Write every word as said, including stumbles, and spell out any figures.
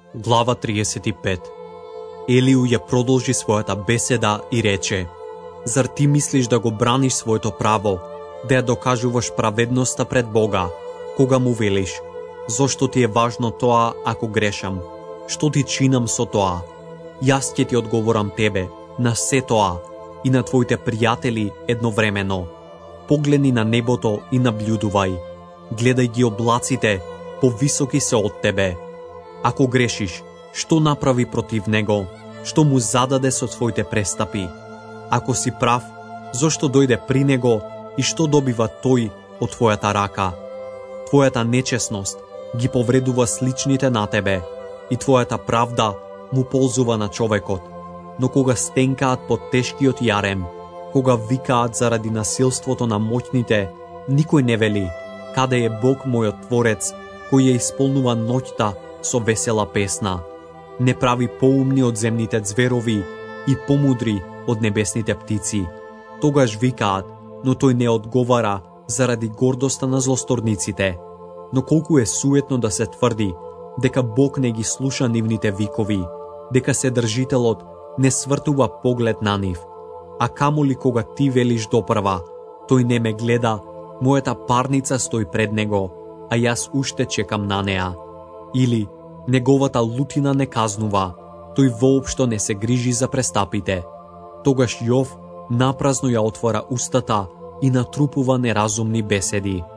Глава триесет и пет. Елију ја продолжи својата беседа и рече: Зар ти мислиш да го браниш своето право, да ја докажуваш праведноста пред Бога, кога му велиш: зошто ти е важно тоа ако грешам? Што ти чинам со тоа? Јас ќе ти одговорам тебе на се тоа и на твоите пријатели едновремено. Погледни на небото и наблюдувај. Гледај ги облаците, повисоки се од тебе. Ако грешиш, што направи против него? Што му зададе со своите престапи? Ако си прав, зошто дојде при него и што добива тој од твојата рака? Твојата нечесност ги повредува сличните на тебе и твојата правда му ползува на човекот. Но кога стенкаат под тешкиот јарем, кога викаат заради насилството на моќните, никој не вели: каде е Бог мојот Творец, кој ја исполнува ноќта со весела песна? Не прави поумни од земните зверови и помудри од небесните птици. Тогаш викаат, но тој не одговара заради гордоста на злосторниците. Но колку е суетно да се тврди дека Бог не ги слуша нивните викови, дека Седржителот не свртува поглед на нив. А камоли кога ти велиш допрва: тој не ме гледа, мојата парница стои пред него, а јас уште чекам на неа. Или неговата лутина не казнува, тој воопшто не се грижи за престапите. Тогаш Јов напразно ја отвора устата и натрупува неразумни беседи.